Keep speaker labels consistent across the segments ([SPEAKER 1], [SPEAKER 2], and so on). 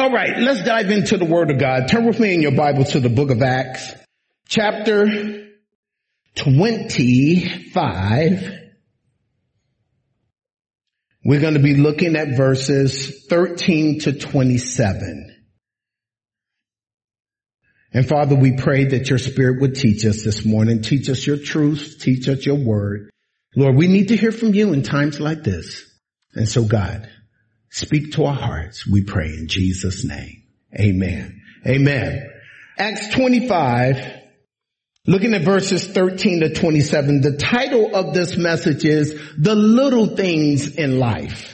[SPEAKER 1] All right, let's dive into the Word of God. Turn with me in your Bible to the book of Acts, chapter 25. We're going to be looking at verses 13 to 27. And Father, we pray that your Spirit would teach us this morning. Teach us your truth. Teach us your word. Lord, we need to hear from you in times like this. And so God, speak to our hearts, we pray in Jesus' name. Amen. Amen. Acts 25, looking at verses 13 to 27, the title of this message is The Little Things in Life.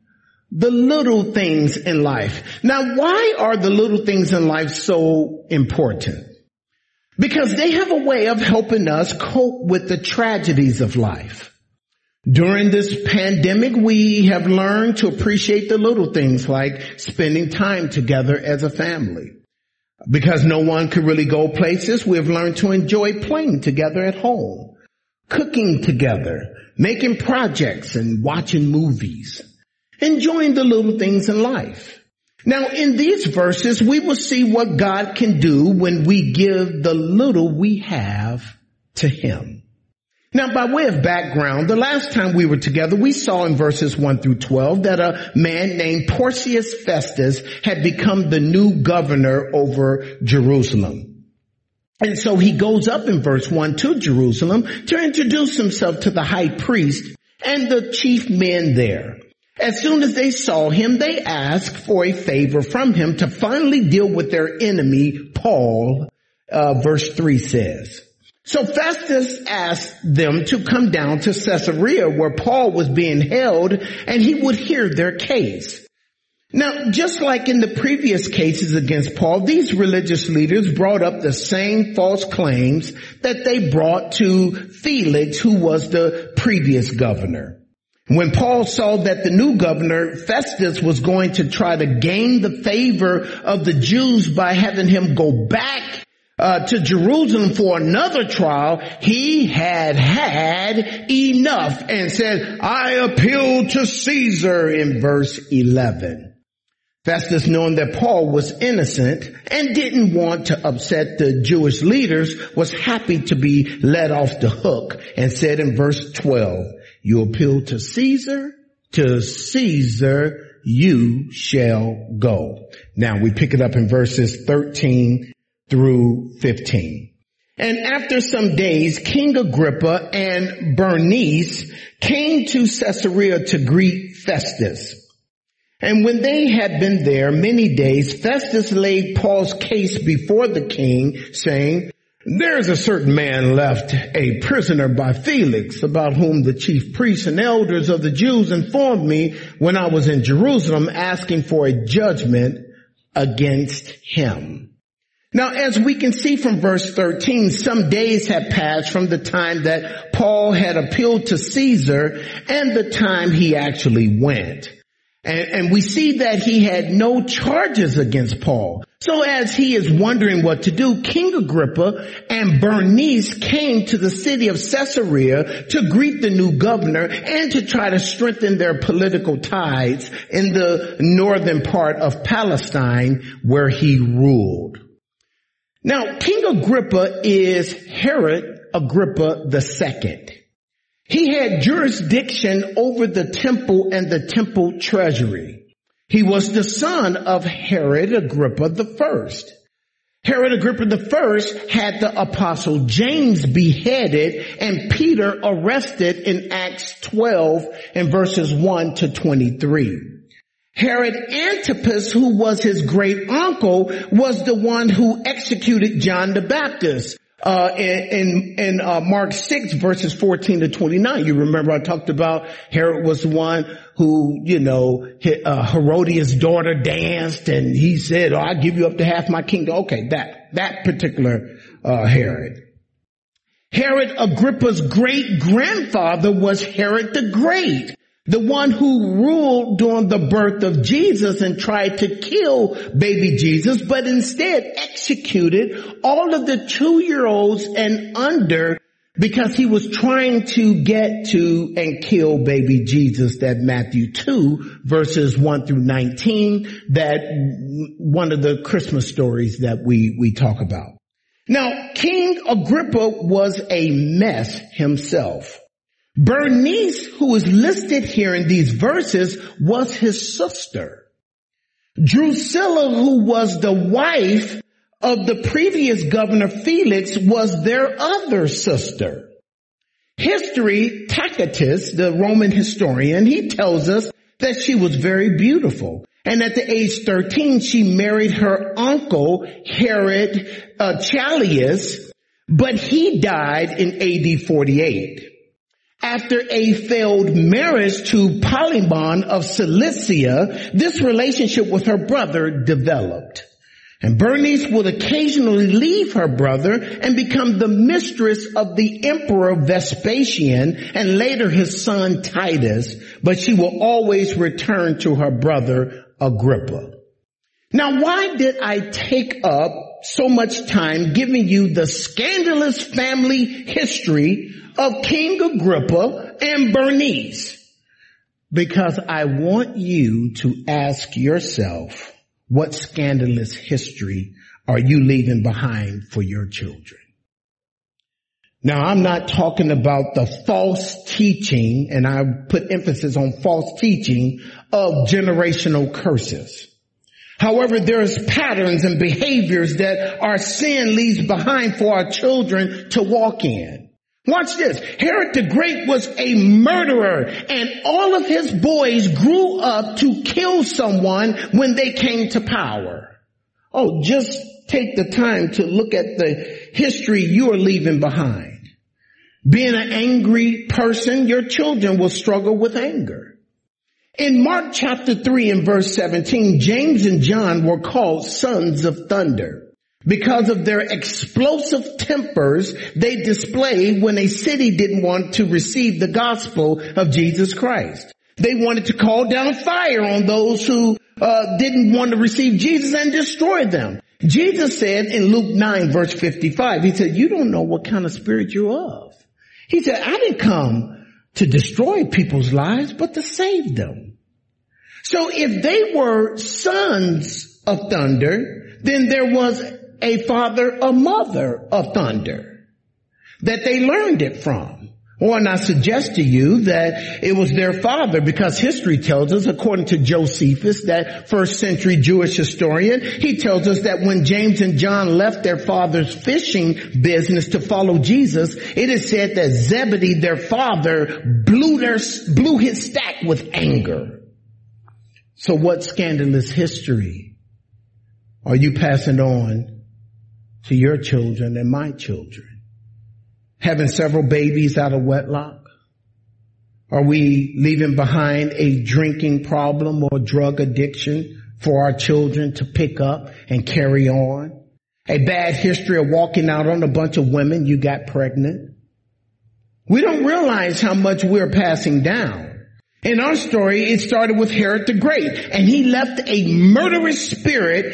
[SPEAKER 1] The little things in life. Now, why are the little things in life so important? Because they have a way of helping us cope with the tragedies of life. During this pandemic, we have learned to appreciate the little things like spending time together as a family. Because no one could really go places, we have learned to enjoy playing together at home, cooking together, making projects and watching movies, enjoying the little things in life. Now, in these verses, we will see what God can do when we give the little we have to him. Now, by way of background, the last time we were together, we saw in verses 1 through 12 that a man named Porcius Festus had become the new governor over Jerusalem. And so he goes up in verse 1 to Jerusalem to introduce himself to the high priest and the chief men there. As soon as they saw him, they asked for a favor from him to finally deal with their enemy, Paul, verse 3 says. So Festus asked them to come down to Caesarea where Paul was being held and he would hear their case. Now, just like in the previous cases against Paul, these religious leaders brought up the same false claims that they brought to Felix, who was the previous governor. When Paul saw that the new governor, Festus, was going to try to gain the favor of the Jews by having him go back to Jerusalem for another trial, he had enough and said, I appeal to Caesar in verse 11. Festus, knowing that Paul was innocent and didn't want to upset the Jewish leaders, was happy to be let off the hook and said in verse 12, you appeal to Caesar you shall go. Now we pick it up in verses 13 through 15. And after some days, King Agrippa and Bernice came to Caesarea to greet Festus. And when they had been there many days, Festus laid Paul's case before the king, saying, there's a certain man left a prisoner by Felix, about whom the chief priests and elders of the Jews informed me when I was in Jerusalem, asking for a judgment against him. Now, as we can see from verse 13, some days had passed from the time that Paul had appealed to Caesar and the time he actually went. And we see that he had no charges against Paul. So as he is wondering what to do, King Agrippa and Bernice came to the city of Caesarea to greet the new governor and to try to strengthen their political ties in the northern part of Palestine where he ruled. Now, King Agrippa is Herod Agrippa II. He had jurisdiction over the temple and the temple treasury. He was the son of Herod Agrippa I. Herod Agrippa I had the apostle James beheaded and Peter arrested in Acts 12 and verses 1 to 23. Herod Antipas, who was his great uncle, was the one who executed John the Baptist. In Mark 6 verses 14 to 29, you remember I talked about Herod was the one who, Herodias' daughter danced and he said, oh, I'll give you up to half my kingdom. Okay, that particular, Herod. Herod Agrippa's great grandfather was Herod the Great, the one who ruled during the birth of Jesus and tried to kill baby Jesus, but instead executed all of the 2-year-olds and under because he was trying to get to and kill baby Jesus, that Matthew 2 verses 1 through 19, that one of the Christmas stories that we talk about. Now, King Agrippa was a mess himself. Bernice, who is listed here in these verses, was his sister. Drusilla, who was the wife of the previous governor Felix, was their other sister. History, Tacitus, the Roman historian, he tells us that she was very beautiful. And at the age 13, she married her uncle, Herod Chalius, but he died in AD 48. After a failed marriage to Polemon of Cilicia, this relationship with her brother developed. And Bernice would occasionally leave her brother and become the mistress of the Emperor Vespasian and later his son Titus, but she will always return to her brother Agrippa. Now, why did I take up so much time giving you the scandalous family history of King Agrippa and Bernice? Because I want you to ask yourself, what scandalous history are you leaving behind for your children? Now, I'm not talking about the false teaching, and I put emphasis on false teaching of generational curses. However, there's patterns and behaviors that our sin leaves behind for our children to walk in. Watch this. Herod the Great was a murderer, and all of his boys grew up to kill someone when they came to power. Oh, just take the time to look at the history you are leaving behind. Being an angry person, your children will struggle with anger. In Mark chapter 3 and verse 17, James and John were called sons of thunder because of their explosive tempers they displayed when a city didn't want to receive the gospel of Jesus Christ. They wanted to call down fire on those who didn't want to receive Jesus and destroy them. Jesus said in Luke 9 verse 55, he said, you don't know what kind of spirit you're of. He said, I didn't come to destroy people's lives, but to save them. So if they were sons of thunder, then there was a father, a mother of thunder that they learned it from. Or and I suggest to you that it was their father, because history tells us, according to Josephus, that first century Jewish historian, he tells us that when James and John left their father's fishing business to follow Jesus, it is said that Zebedee, their father, blew his stack with anger. So what scandalous history are you passing on to your children and my children? Having several babies out of wedlock? Are we leaving behind a drinking problem or drug addiction for our children to pick up and carry on? A bad history of walking out on a bunch of women you got pregnant? We don't realize how much we're passing down. In our story, it started with Herod the Great, and he left a murderous spirit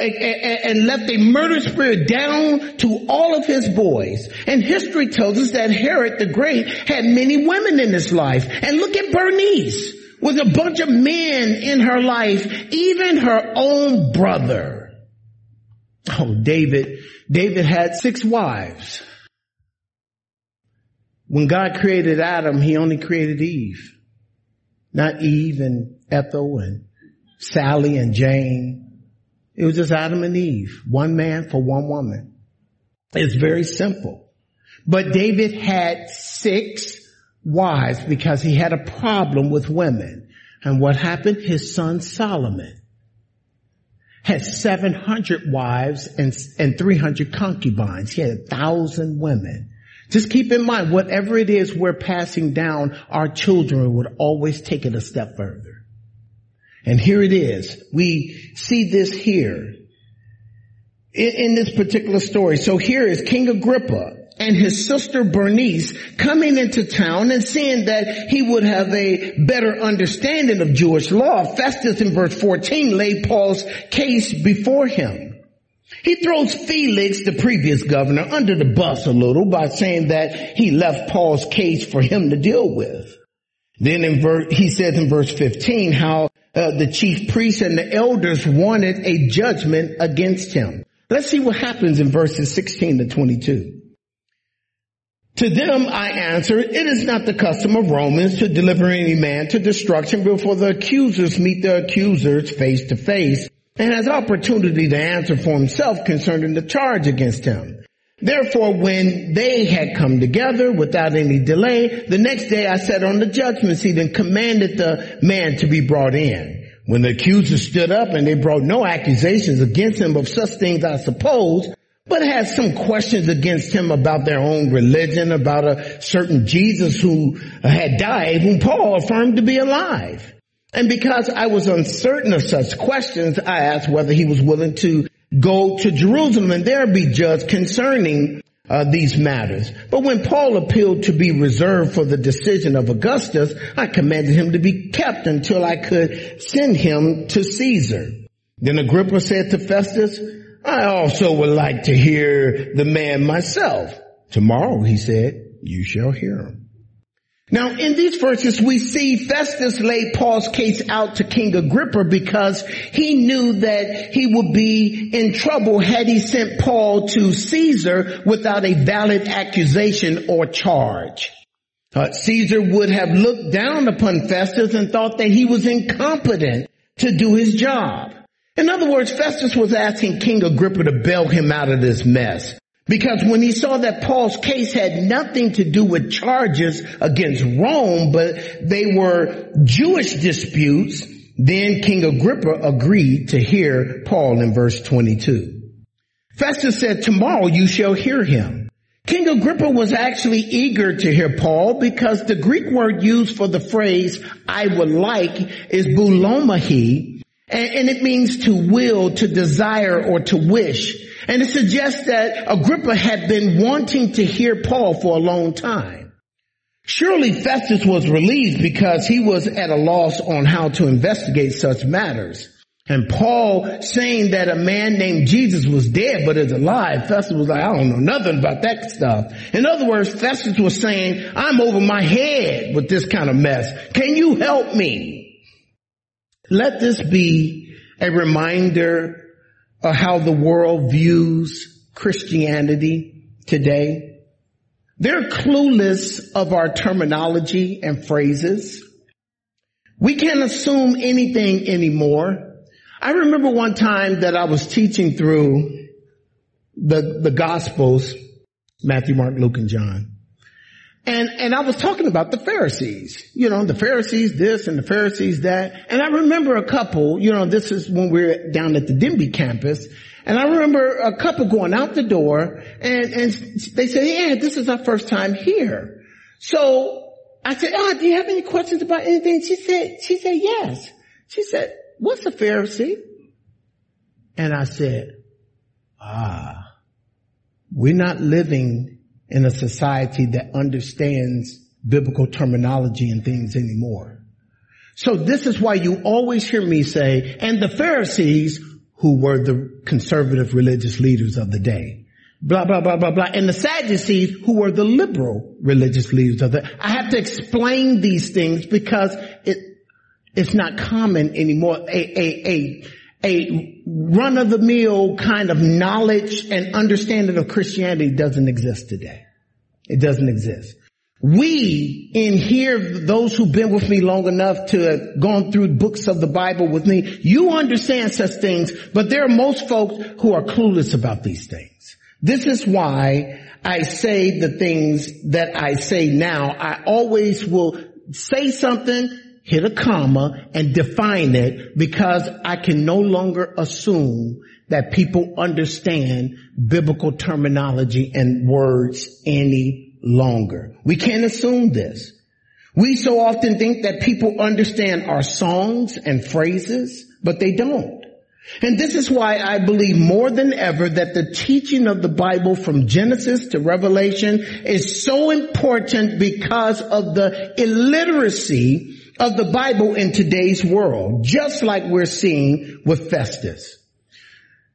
[SPEAKER 1] down to all of his boys. And history tells us that Herod the Great had many women in his life. And look at Bernice, with a bunch of men in her life, even her own brother. Oh, David had 6 wives. When God created Adam, he only created Eve. Not Eve and Ethel and Sally and Jane. It was just Adam and Eve. One man for one woman. It's very simple. But David had 6 wives because he had a problem with women. And what happened? His son Solomon had 700 wives and 300 concubines. He had 1,000 women. Just keep in mind, whatever it is we're passing down, our children would always take it a step further. And here it is. We see this here in this particular story. So here is King Agrippa and his sister Bernice coming into town and seeing that he would have a better understanding of Jewish law. Festus in verse 14 laid Paul's case before him. He throws Felix, the previous governor, under the bus a little by saying that he left Paul's case for him to deal with. Then he says in verse 15 how the chief priests and the elders wanted a judgment against him. Let's see what happens in verses 16 to 22. To them I answer, it is not the custom of Romans to deliver any man to destruction before the accusers meet the accusers face to face and has opportunity to answer for himself concerning the charge against him. Therefore, when they had come together without any delay, the next day I sat on the judgment seat and commanded the man to be brought in. When the accusers stood up and they brought no accusations against him of such things, I suppose, but had some questions against him about their own religion, about a certain Jesus who had died, whom Paul affirmed to be alive. And because I was uncertain of such questions, I asked whether he was willing to go to Jerusalem and there be judged concerning these matters. But when Paul appealed to be reserved for the decision of Augustus, I commanded him to be kept until I could send him to Caesar. Then Agrippa said to Festus, I also would like to hear the man myself. Tomorrow, he said, you shall hear him. Now, in these verses, we see Festus laid Paul's case out to King Agrippa because he knew that he would be in trouble had he sent Paul to Caesar without a valid accusation or charge. Caesar would have looked down upon Festus and thought that he was incompetent to do his job. In other words, Festus was asking King Agrippa to bail him out of this mess. Because when he saw that Paul's case had nothing to do with charges against Rome, but they were Jewish disputes, then King Agrippa agreed to hear Paul in verse 22. Festus said, tomorrow you shall hear him. King Agrippa was actually eager to hear Paul because the Greek word used for the phrase I would like is boulomahi, and it means to will, to desire, or to wish. And it suggests that Agrippa had been wanting to hear Paul for a long time. Surely Festus was relieved because he was at a loss on how to investigate such matters. And Paul saying that a man named Jesus was dead but is alive, Festus was like, I don't know nothing about that stuff. In other words, Festus was saying, I'm over my head with this kind of mess. Can you help me? Let this be a reminder of how the world views Christianity today. They're clueless of our terminology and phrases. We can't assume anything anymore. I remember one time that I was teaching through the Gospels, Matthew, Mark, Luke, and John. And I was talking about the Pharisees, the Pharisees this and the Pharisees that. And I remember a couple, this is when we were down at the Denby campus. And I remember a couple going out the door and they said, yeah, this is our first time here. So I said, do you have any questions about anything? She said, yes. She said, what's a Pharisee? And I said, we're not living in a society that understands biblical terminology and things anymore. So this is why you always hear me say, and the Pharisees, who were the conservative religious leaders of the day, blah, blah, blah, blah, blah, and the Sadducees, who were the liberal religious leaders of the day. I have to explain these things because it's not common anymore. A run-of-the-mill kind of knowledge and understanding of Christianity doesn't exist today. It doesn't exist. We in here, those who've been with me long enough to have gone through books of the Bible with me, you understand such things, but there are most folks who are clueless about these things. This is why I say the things that I say now. I always will say something, hit a comma, and define it because I can no longer assume that people understand biblical terminology and words any longer. We can't assume this. We so often think that people understand our songs and phrases, but they don't. And this is why I believe more than ever that the teaching of the Bible from Genesis to Revelation is so important because of the illiteracy of the Bible in today's world, just like we're seeing with Festus.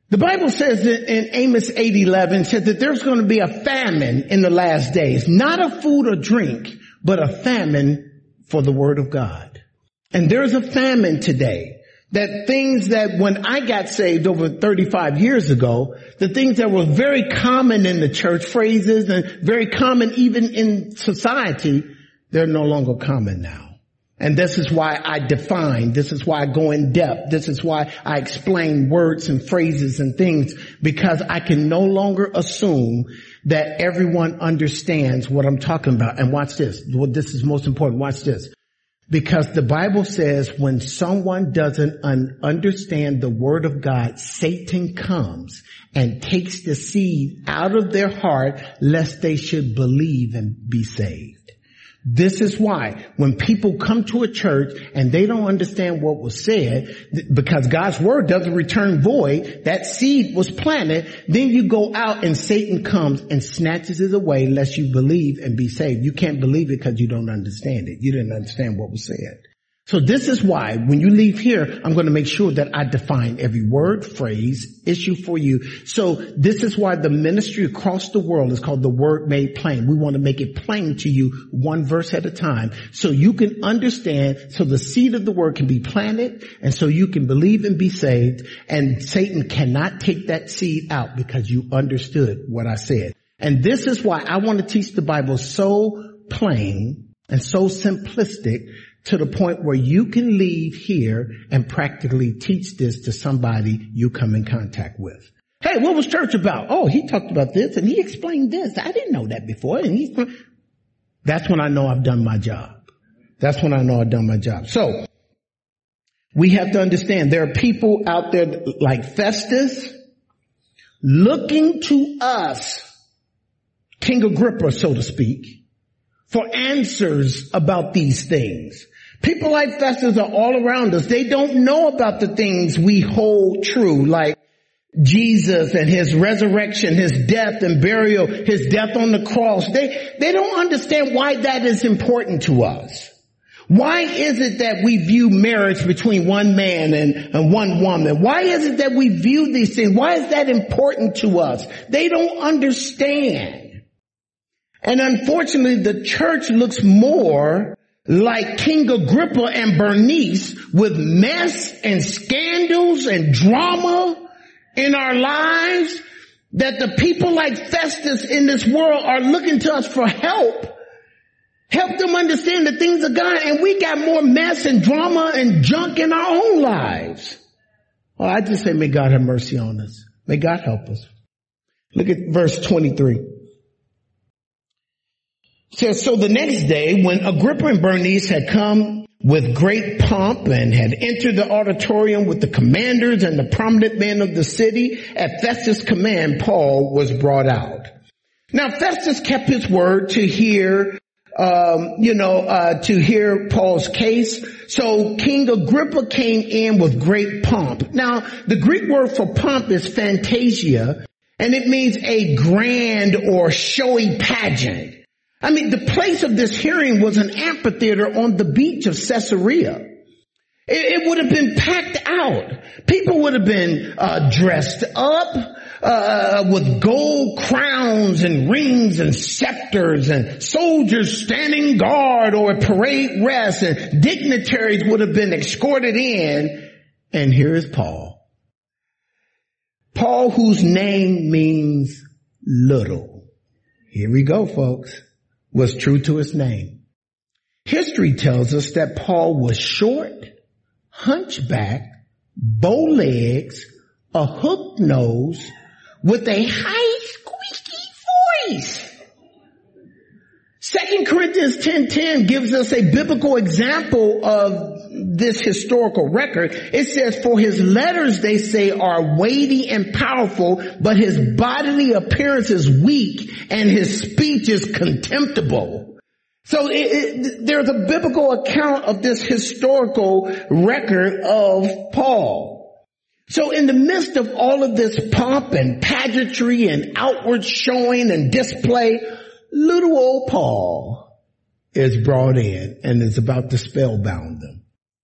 [SPEAKER 1] The Bible says in Amos 8:11 said that there's going to be a famine in the last days, not of food or drink, but a famine for the word of God. And there's a famine today. That things that when I got saved over 35 years ago, the things that were very common in the church, phrases and very common even in society, they're no longer common now. And this is why I define, this is why I go in depth, this is why I explain words and phrases and things, because I can no longer assume that everyone understands what I'm talking about. And watch this. Well, this is most important. Watch this. Because the Bible says when someone doesn't understand the word of God, Satan comes and takes the seed out of their heart lest they should believe and be saved. This is why when people come to a church and they don't understand what was said, because God's word doesn't return void, that seed was planted, then you go out and Satan comes and snatches it away lest you believe and be saved. You can't believe it because you don't understand it. You didn't understand what was said. So this is why when you leave here, I'm going to make sure that I define every word, phrase, issue for you. So this is why the ministry across the world is called the Word Made Plain. We want to make it plain to you one verse at a time so you can understand, so the seed of the word can be planted and so you can believe and be saved. And Satan cannot take that seed out because you understood what I said. And this is why I want to teach the Bible so plain and so simplistic to the point where you can leave here and practically teach this to somebody you come in contact with. Hey, what was church about? Oh, he talked about this and he explained this. I didn't know that before. And that's when I know I've done my job. That's when I know I've done my job. So we have to understand there are people out there like Festus looking to us, King Agrippa, so to speak, for answers about these things. People like Festus are all around us. They don't know about the things we hold true, like Jesus and his resurrection, his death and burial, his death on the cross. They don't understand why that is important to us. Why is it that we view marriage between one man and one woman? Why is it that we view these things? Why is that important to us? They don't understand. And unfortunately, the church looks more like King Agrippa and Bernice with mess and scandals and drama in our lives, that the people like Festus in this world are looking to us for help. Help them understand the things of God, and we got more mess and drama and junk in our own lives. Well, I just say may God have mercy on us. May God help us. Look at verse 23. It says, so the next day when Agrippa and Bernice had come with great pomp and had entered the auditorium with the commanders and the prominent men of the city, at Festus' command, Paul was brought out. Now Festus kept his word to hear Paul's case. So King Agrippa came in with great pomp. Now the Greek word for pomp is fantasia, and it means a grand or showy pageant. I mean, the place of this hearing was an amphitheater on the beach of Caesarea. It would have been packed out. People would have been dressed up with gold crowns and rings and scepters, and soldiers standing guard or parade rest, and dignitaries would have been escorted in. And here is Paul. Paul, whose name means little. Here we go, folks. Was true to his name. History tells us that Paul was short, hunchback, bow legs, a hooked nose, with a high squeaky voice. 2 Corinthians 10:10 gives us a biblical example of this historical record. It says, for his letters, they say, are weighty and powerful, but his bodily appearance is weak and his speech is contemptible. So there's a biblical account of this historical record of Paul. So in the midst of all of this pomp and pageantry and outward showing and display, little old Paul is brought in and is about to spellbound them.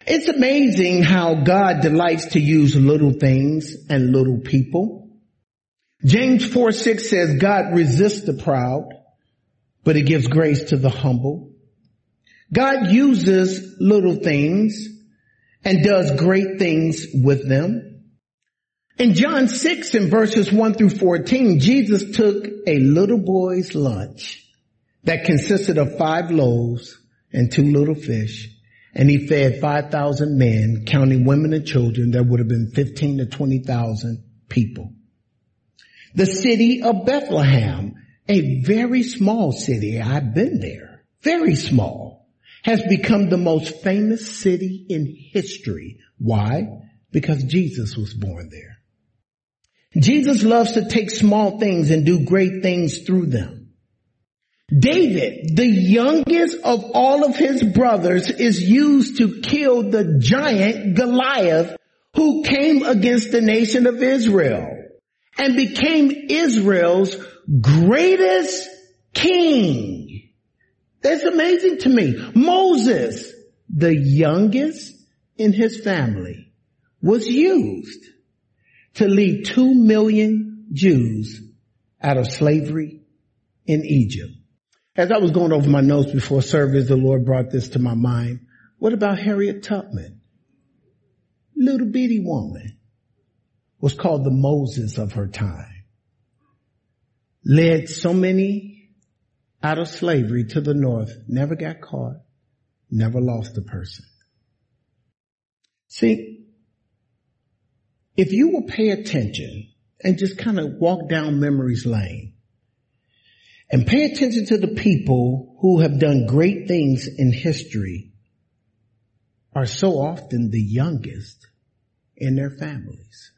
[SPEAKER 1] It's amazing how God delights to use little things and little people. James 4:6 says, God resists the proud, but he gives grace to the humble. God uses little things and does great things with them. In John 6 in verses 1 through 14, Jesus took a little boy's lunch that consisted of 5 loaves and 2 little fish, and he fed 5,000 men, counting women and children. There would have been 15 to 20,000 people. The city of Bethlehem, a very small city, I've been there, very small, has become the most famous city in history. Why? Because Jesus was born there. Jesus loves to take small things and do great things through them. David, the youngest of all of his brothers, is used to kill the giant Goliath who came against the nation of Israel and became Israel's greatest king. That's amazing to me. Moses, the youngest in his family, was used to lead 2 million Jews out of slavery in Egypt. As I was going over my notes before service, the Lord brought this to my mind. What about Harriet Tubman? Little bitty woman. Was called the Moses of her time. Led so many out of slavery to the north, never got caught, never lost a person. See, if you will pay attention and just kind of walk down memory's lane and pay attention to the people who have done great things in history, are so often the youngest in their families.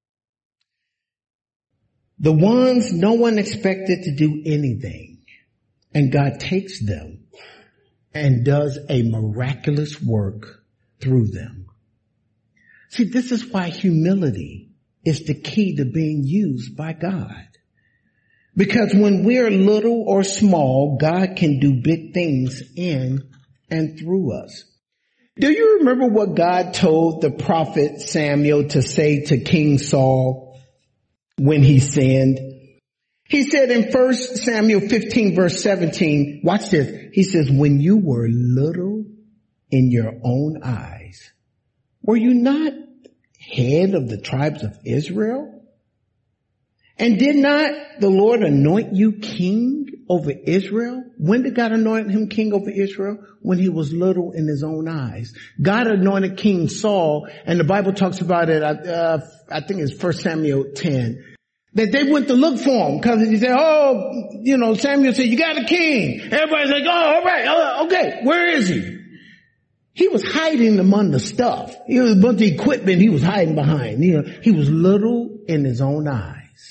[SPEAKER 1] The ones no one expected to do anything, and God takes them and does a miraculous work through them. See, this is why humility is the key to being used by God. Because when we're little or small, God can do big things in and through us. Do you remember what God told the prophet Samuel to say to King Saul when he sinned? He said in 1 Samuel 15 verse 17, watch this. He says, when you were little in your own eyes, were you not head of the tribes of Israel? And did not the Lord anoint you king over Israel? When did God anoint him king over Israel? When he was little in his own eyes. God anointed King Saul, and the Bible talks about it, I think it's 1 Samuel 10, that they went to look for him because he said, Samuel said, you got a king. Everybody's like, oh, all right, okay, where is he? He was hiding among the stuff. He was a bunch of equipment he was hiding behind. He was little in his own eyes.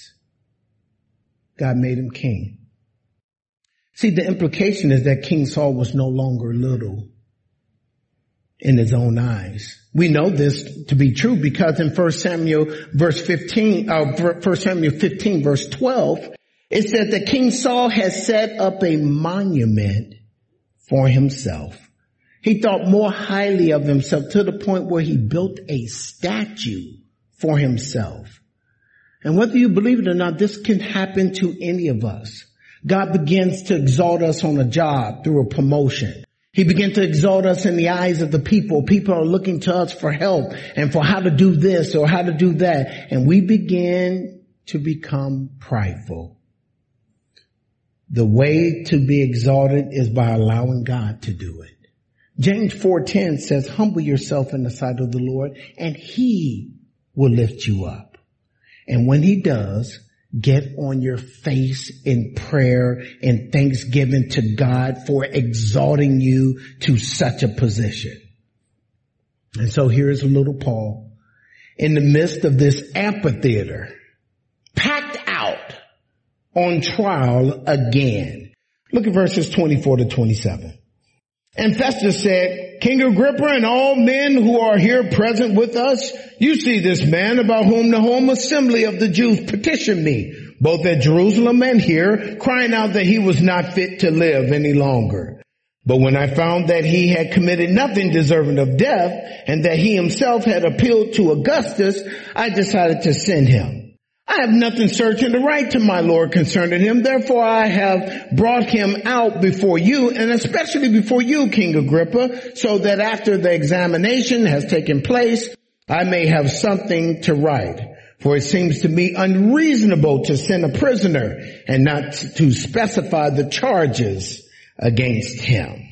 [SPEAKER 1] God made him king. See, the implication is that King Saul was no longer little in his own eyes. We know this to be true because in 1 Samuel 15 verse 12, it says that King Saul has set up a monument for himself. He thought more highly of himself to the point where he built a statue for himself. And whether you believe it or not, this can happen to any of us. God begins to exalt us on a job through a promotion. He begins to exalt us in the eyes of the people. People are looking to us for help and for how to do this or how to do that. And we begin to become prideful. The way to be exalted is by allowing God to do it. James 4:10 says, humble yourself in the sight of the Lord and he will lift you up. And when he does, get on your face in prayer and thanksgiving to God for exalting you to such a position. And so here's little Paul in the midst of this amphitheater, packed out, on trial again. Look at verses 24 to 27. And Festus said, King Agrippa and all men who are here present with us, you see this man about whom the whole assembly of the Jews petitioned me, both at Jerusalem and here, crying out that he was not fit to live any longer. But when I found that he had committed nothing deserving of death and that he himself had appealed to Augustus, I decided to send him. I have nothing certain to write to my Lord concerning him. Therefore, I have brought him out before you, and especially before you, King Agrippa, so that after the examination has taken place, I may have something to write. For it seems to me unreasonable to send a prisoner and not to specify the charges against him.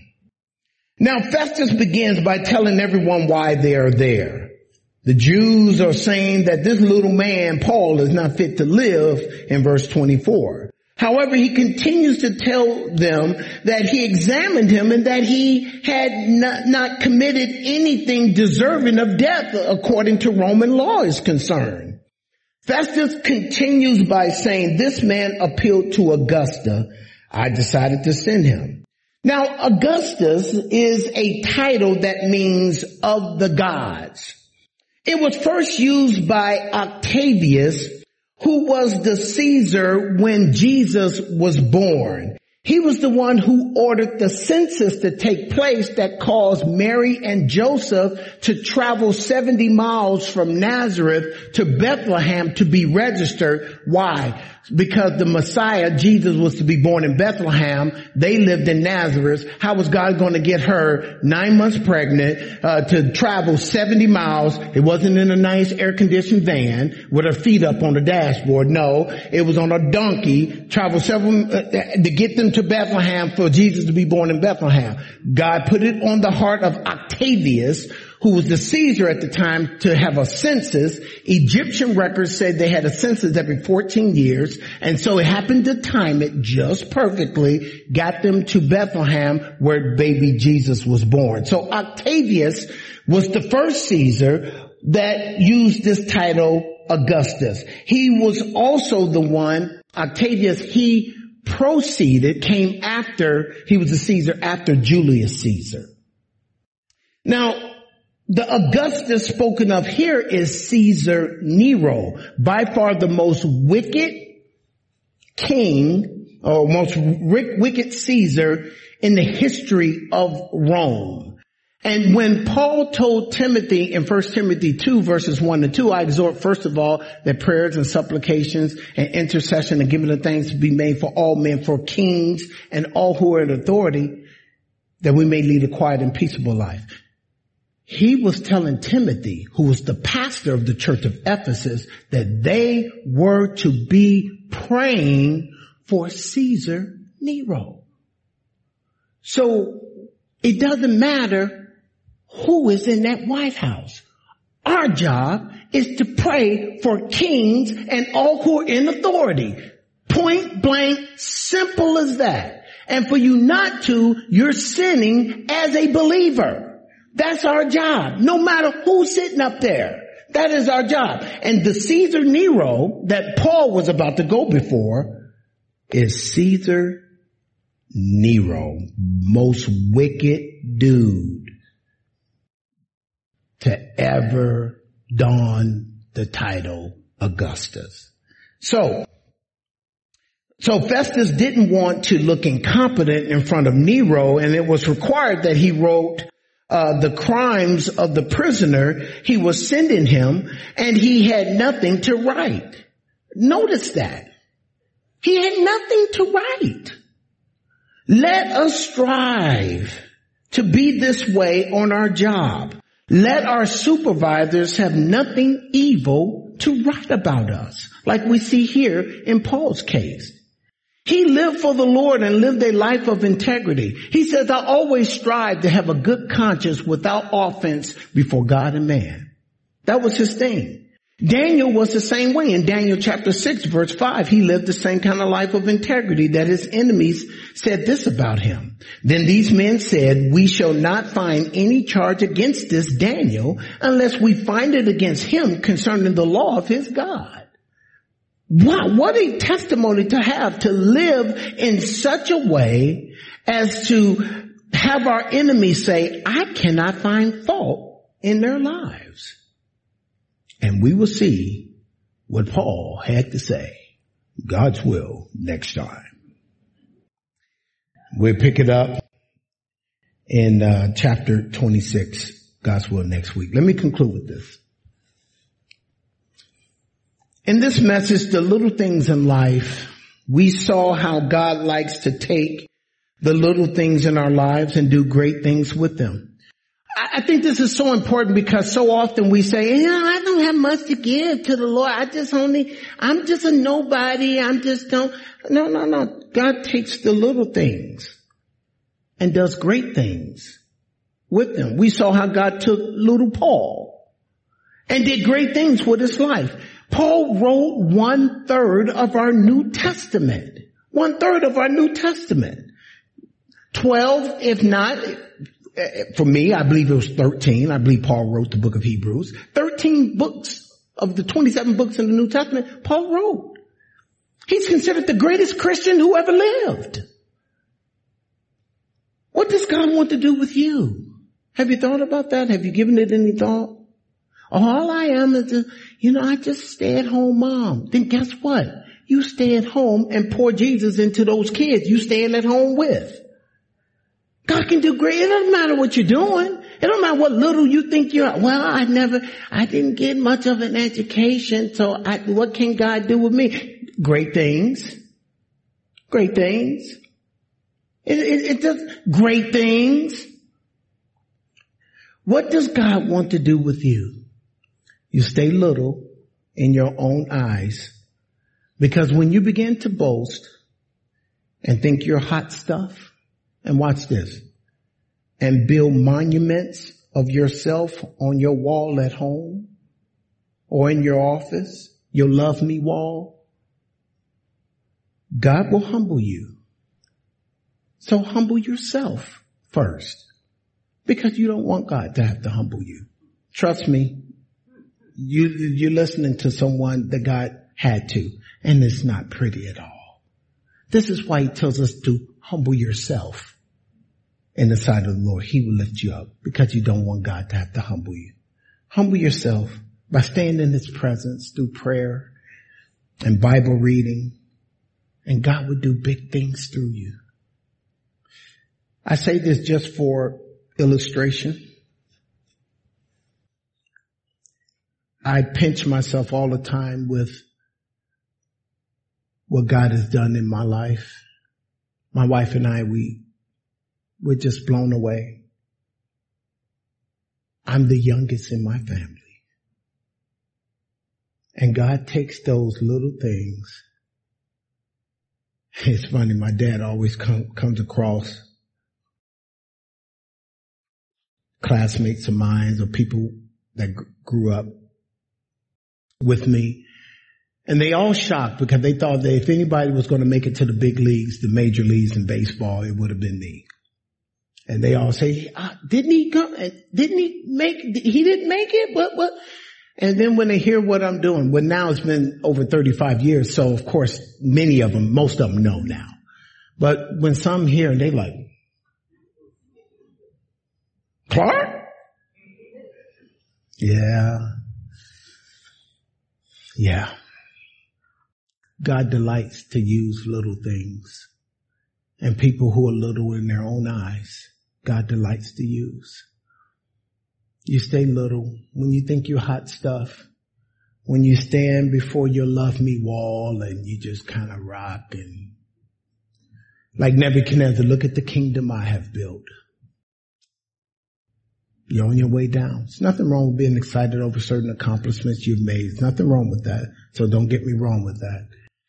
[SPEAKER 1] Now, Festus begins by telling everyone why they are there. The Jews are saying that this little man, Paul, is not fit to live in verse 24. However, he continues to tell them that he examined him and that he had not committed anything deserving of death according to Roman law is concerned. Festus continues by saying, this man appealed to Augusta. I decided to send him. Now, Augustus is a title that means of the gods. It was first used by Octavius, who was the Caesar when Jesus was born. He was the one who ordered the census to take place that caused Mary and Joseph to travel 70 miles from Nazareth to Bethlehem to be registered. Why? Because the Messiah, Jesus, was to be born in Bethlehem. They lived in Nazareth. How was God going to get her 9 months pregnant to travel 70 miles? It wasn't in a nice air-conditioned van with her feet up on the dashboard. No, it was on a donkey, travel several to get them to Bethlehem for Jesus to be born in Bethlehem. God put it on the heart of Octavius, who was the Caesar at the time, to have a census. Egyptian records said they had a census every 14 years. And so it happened to time it just perfectly, got them to Bethlehem where baby Jesus was born. So Octavius was the first Caesar that used this title, Augustus. He was also the one, Octavius, he came after, he was the Caesar after Julius Caesar. Now, the Augustus spoken of here is Caesar Nero, by far the most wicked king or most wicked Caesar in the history of Rome. And when Paul told Timothy in 1 Timothy 2 verses 1 and 2, I exhort first of all that prayers and supplications and intercession and giving of thanks be made for all men, for kings and all who are in authority, that we may lead a quiet and peaceable life. He was telling Timothy, who was the pastor of the church of Ephesus, that they were to be praying for Caesar Nero. So it doesn't matter who is in that White House. Our job is to pray for kings and all who are in authority. Point blank, simple as that. And for you not to, you're sinning as a believer. That's our job. No matter who's sitting up there. That is our job. And the Caesar Nero that Paul was about to go before is Caesar Nero. Most wicked dude to ever don the title Augustus. So Festus didn't want to look incompetent in front of Nero, and it was required that he wrote the crimes of the prisoner he was sending him, and he had nothing to write. Notice that. He had nothing to write. Let us strive to be this way on our job. Let our supervisors have nothing evil to write about us, like we see here in Paul's case. He lived for the Lord and lived a life of integrity. He says, I always strive to have a good conscience without offense before God and man. That was his thing. Daniel was the same way. In Daniel chapter 6 verse 5, he lived the same kind of life of integrity that his enemies said this about him. Then these men said, we shall not find any charge against this Daniel unless we find it against him concerning the law of his God. Wow, what a testimony to have, to live in such a way as to have our enemies say, I cannot find fault in their lives. And we will see what Paul had to say. God's will next time. We'll pick it up in chapter 26, God's will, next week. Let me conclude with this. In this message, the little things in life, we saw how God likes to take the little things in our lives and do great things with them. I think this is so important because so often we say, I don't have much to give to the Lord. I'm just a nobody. No. God takes the little things and does great things with them. We saw how God took little Paul and did great things with his life. Paul wrote 1/3 of our New Testament. 1/3 of our New Testament. 12, if not, for me, I believe it was 13. I believe Paul wrote the book of Hebrews. 13 books of the 27 books in the New Testament, Paul wrote. He's considered the greatest Christian who ever lived. What does God want to do with you? Have you thought about that? Have you given it any thought? All I am is I just stay at home mom. Then guess what? You stay at home and pour Jesus into those kids you staying at home with. God can do great. It doesn't matter what you're doing. It don't matter what little you think you are. Well, I didn't get much of an education, so what can God do with me? Great things. Great things. It does great things. What does God want to do with you? You stay little in your own eyes, because when you begin to boast and think you're hot stuff, and watch this, and build monuments of yourself on your wall at home or in your office, your love me wall, God will humble you. So humble yourself first, because you don't want God to have to humble you. Trust me, you're listening to someone that God had to, and it's not pretty at all. This is why he tells us to humble yourself in the sight of the Lord. He will lift you up, because you don't want God to have to humble you. Humble yourself by staying in his presence through prayer and Bible reading, and God will do big things through you. I say this just for illustration. I pinch myself all the time with what God has done in my life. My wife and I, we're just blown away. I'm the youngest in my family. And God takes those little things. It's funny, my dad always comes across classmates of mine or people that grew up with me. And they all shocked, because they thought that if anybody was going to make it to the big leagues, the major leagues in baseball, it would have been me. And they all say, didn't he come? Didn't he make, he didn't make it? What? And then when they hear what I'm doing, well, now it's been over 35 years. So of course, most of them know now. But when some hear, they like, Clark? Yeah. God delights to use little things, and people who are little in their own eyes, God delights to use. You stay little when you think you're hot stuff, when you stand before your love me wall and you just kind of rock, and like Nebuchadnezzar, look at the kingdom I have built. You're on your way down. There's nothing wrong with being excited over certain accomplishments you've made. There's nothing wrong with that. So don't get me wrong with that.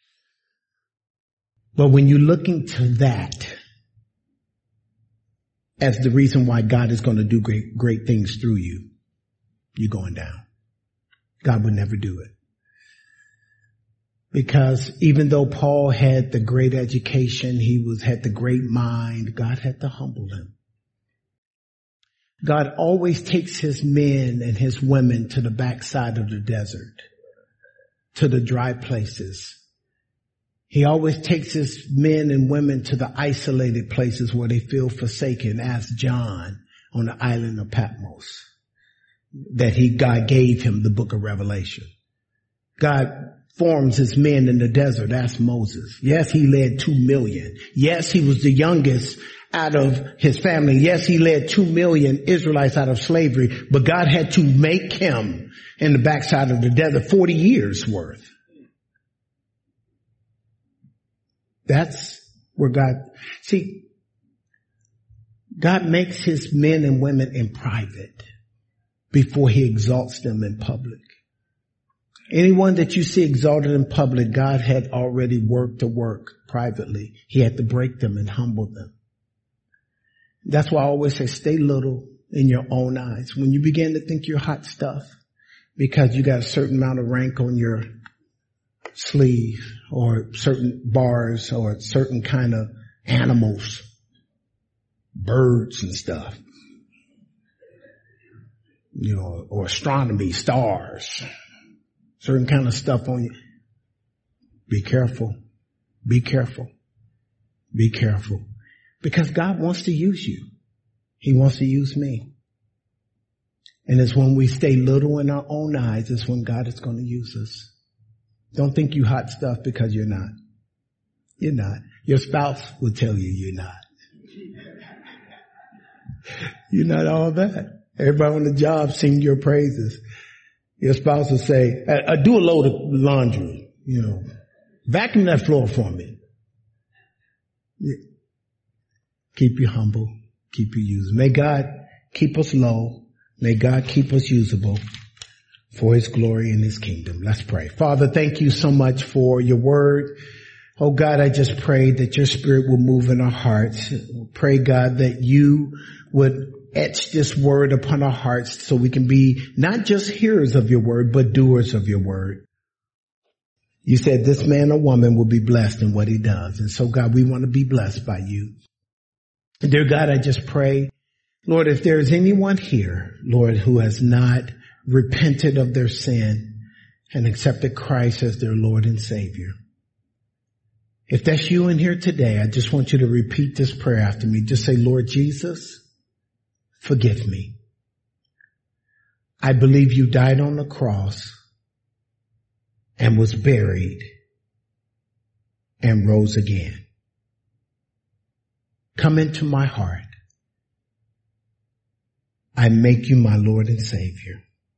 [SPEAKER 1] But when you're looking to that as the reason why God is going to do great things through you, you're going down. God would never do it. Because even though Paul had the great education, had the great mind, God had to humble him. God always takes his men and his women to the backside of the desert, to the dry places. He always takes his men and women to the isolated places where they feel forsaken, as John on the island of Patmos, that God gave him the book of Revelation. God forms his men in the desert. Ask Moses. Yes, he led 2 million. Yes, he was the youngest out of his family. Yes, he led 2 million Israelites out of slavery, but God had to make him in the backside of the desert 40 years worth. That's where God makes his men and women in private before he exalts them in public. Anyone that you see exalted in public, God had already worked the work privately. He had to break them and humble them. That's why I always say stay little in your own eyes. When you begin to think you're hot stuff because you got a certain amount of rank on your sleeve or certain bars or certain kind of animals, birds and stuff, or astronomy, stars, certain kind of stuff on you. Be careful. Be careful. Be careful. Because God wants to use you. He wants to use me. And it's when we stay little in our own eyes, it's when God is going to use us. Don't think you hot stuff because you're not. You're not. Your spouse will tell you you're not. You're not all that. Everybody on the job sing your praises. Your spouse will say, do a load of laundry, vacuum that floor for me. Yeah. Keep you humble. Keep you used. May God keep us low. May God keep us usable for his glory and his kingdom. Let's pray. Father, thank you so much for your word. Oh God, I just pray that your spirit will move in our hearts. Pray, God, that you would etch this word upon our hearts so we can be not just hearers of your word, but doers of your word. You said this man or woman will be blessed in what he does. And so God, we want to be blessed by you. Dear God, I just pray, Lord, if there is anyone here, Lord, who has not repented of their sin and accepted Christ as their Lord and Savior. If that's you in here today, I just want you to repeat this prayer after me. Just say, Lord Jesus, forgive me. I believe you died on the cross and was buried and rose again. Come into my heart. I make you my Lord and Savior.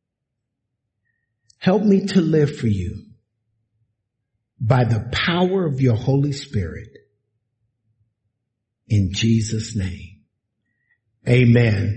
[SPEAKER 1] Help me to live for you by the power of your Holy Spirit. In Jesus' name, amen.